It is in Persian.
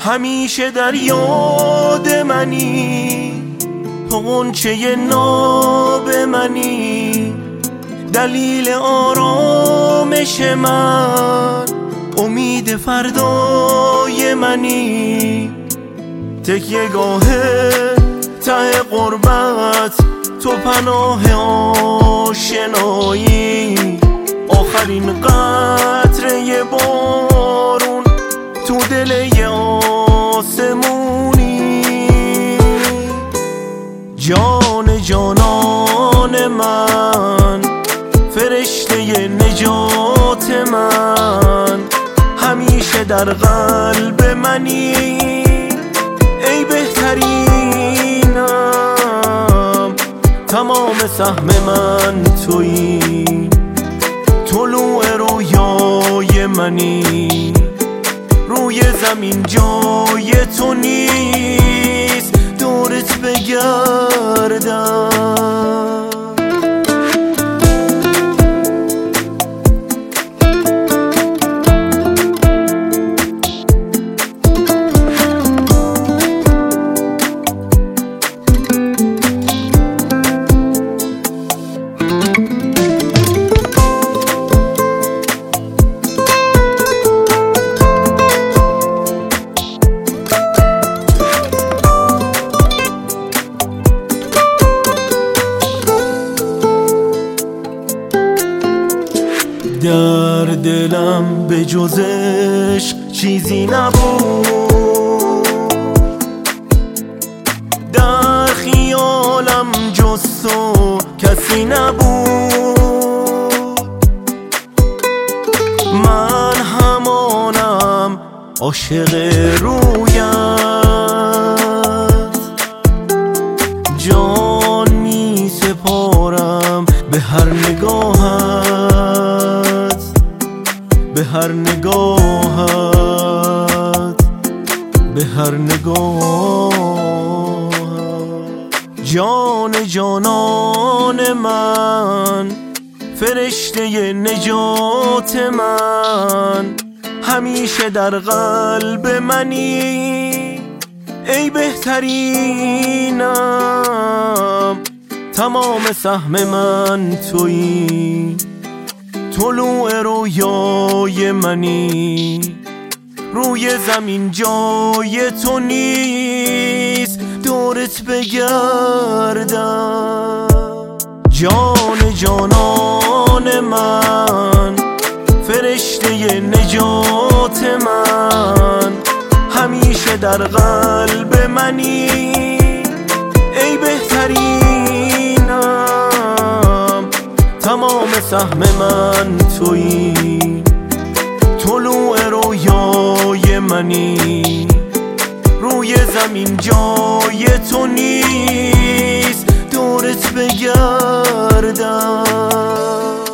همیشه در یاد منی، تو غنچه ناب منی، دلیل آرامش من، امید فردای منی. تکیه گاه ته غربت، تو پناه آشنایی، آخرین قطره بارون تو دل آسمونی. جان جانان من، فرشته نجات من، همیشه در قلب منی. ای بهترینم، تمام سهم من تویی، طلوع رویای منی. روی زمین جای تو نیست، دورت بگردم. در دلم به جز عشق چیزی نبود، در خیالم جز تو کسی نبود. من همانم عاشق رویت، جان می سپارم به هر نگاهت، به هر نگاهت، به هر نگاهت. جان جانان من، فرشته نجات من، همیشه در قلب منی. ای بهترینم، تمام سهم من تویی، طلوع رویای منی. روی زمین جای تو نیست، دورت بگردم. جان جانان من، فرشته نجات من، همیشه در قلب منی. ای بهترینم، تمام سهم من تویی، طلوع رویای منی. روی زمین جای تو نیست، دورت بگردم.